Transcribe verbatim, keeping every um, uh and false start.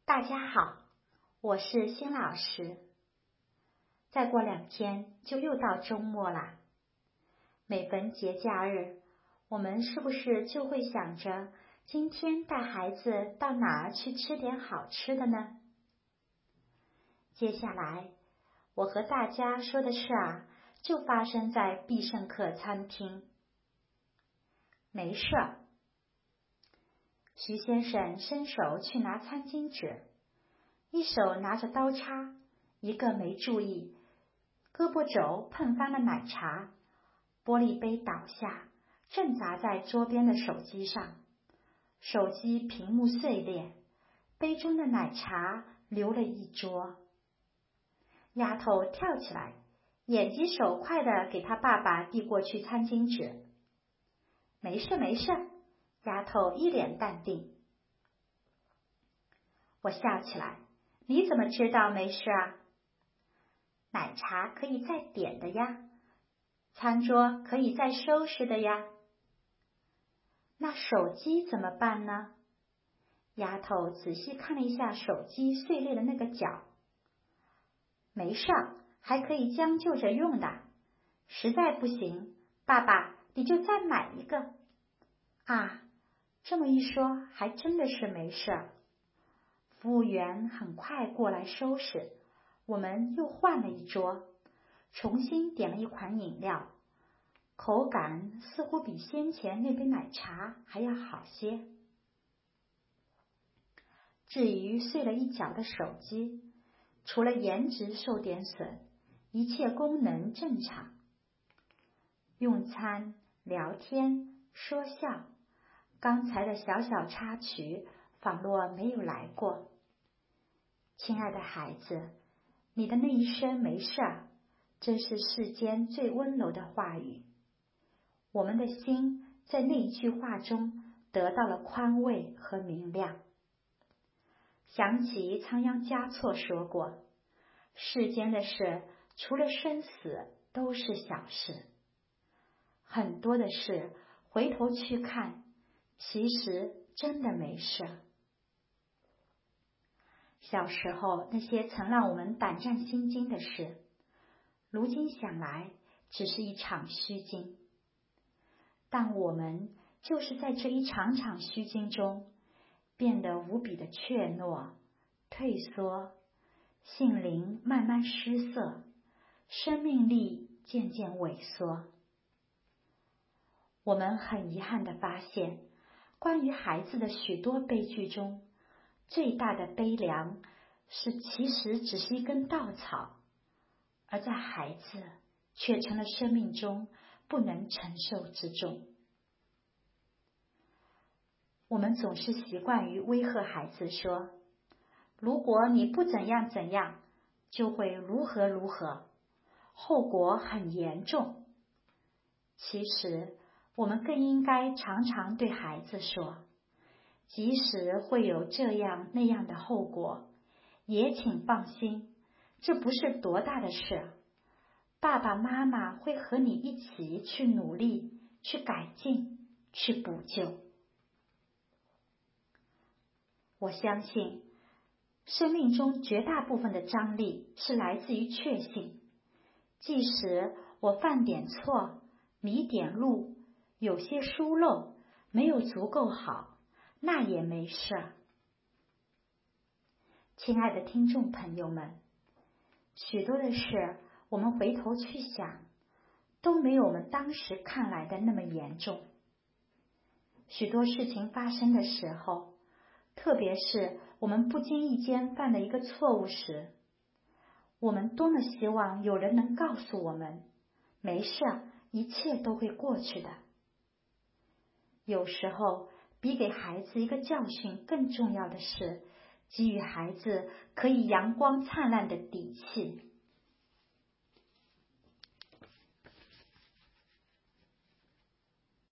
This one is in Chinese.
大家好，我是辛老师。再过两天就又到周末啦。每逢节假日，我们是不是就会想着今天带孩子到哪儿去吃点好吃的呢？接下来我和大家说的事啊，就发生在必胜客餐厅。没事儿。徐先生伸手去拿餐巾纸，一手拿着刀叉，一个没注意，胳膊肘碰翻了奶茶，玻璃杯倒下，正砸在桌边的手机上，手机屏幕碎裂，杯中的奶茶流了一桌。丫头跳起来，眼疾手快地给她爸爸递过去餐巾纸。没事没事，丫头一脸淡定。我笑起来，你怎么知道没事啊？奶茶可以再点的呀，餐桌可以再收拾的呀。那手机怎么办呢？丫头仔细看了一下手机碎裂的那个角。没事，还可以将就着用的，实在不行，爸爸你就再买一个。啊，这么一说还真的是没事。服务员很快过来收拾，我们又换了一桌，重新点了一款饮料，口感似乎比先前那杯奶茶还要好些。至于碎了一角的手机，除了颜值受点损，一切功能正常。用餐、聊天、说笑，刚才的小小插曲仿若没有来过。亲爱的孩子，你的那一声没事儿，真是世间最温柔的话语。我们的心在那一句话中得到了宽慰和明亮。想起仓央嘉措说过，世间的事除了生死都是小事。很多的事回头去看，其实真的没事。小时候那些曾让我们胆战心惊的事，如今想来只是一场虚惊。但我们就是在这一场场虚惊中，变得无比的怯懦、退缩，性灵慢慢失色，生命力渐渐萎缩。我们很遗憾地发现，关于孩子的许多悲剧中，最大的悲凉是其实只是一根稻草，而在孩子却成了生命中不能承受之重。我们总是习惯于威吓孩子说，如果你不怎样怎样，就会如何如何，后果很严重。其实我们更应该常常对孩子说，即使会有这样那样的后果，也请放心，这不是多大的事，爸爸妈妈会和你一起去努力，去改进，去补救。我相信，生命中绝大部分的张力是来自于确信，即使我犯点错，迷点路，有些疏漏，没有足够好，那也没事。亲爱的听众朋友们，许多的事我们回头去想，都没有我们当时看来的那么严重。许多事情发生的时候，特别是我们不经意间犯了一个错误时，我们多么希望有人能告诉我们，没事，一切都会过去的。有时候，比给孩子一个教训更重要的是，给予孩子可以阳光灿烂的底气。